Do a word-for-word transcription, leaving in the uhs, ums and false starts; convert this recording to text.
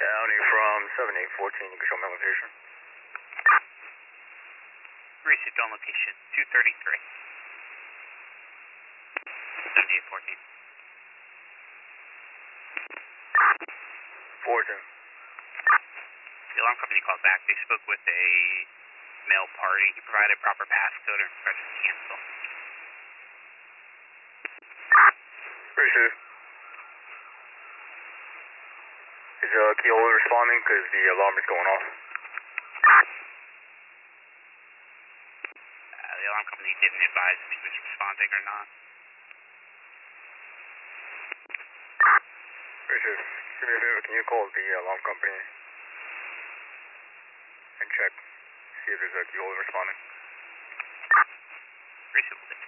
County from seven eight one four, you can show me location. Received on location two thirty-three. seventy-eight fourteen. Fortune. The alarm company called back. They spoke with a male party. He provided proper passcode and pressed cancel. Received. Is uh, key holder responding because the alarm is going off? Uh, the alarm company didn't advise if he was responding or not. Received. Do me a favor, can you call the alarm company and check, see if there's a key holder responding? Received.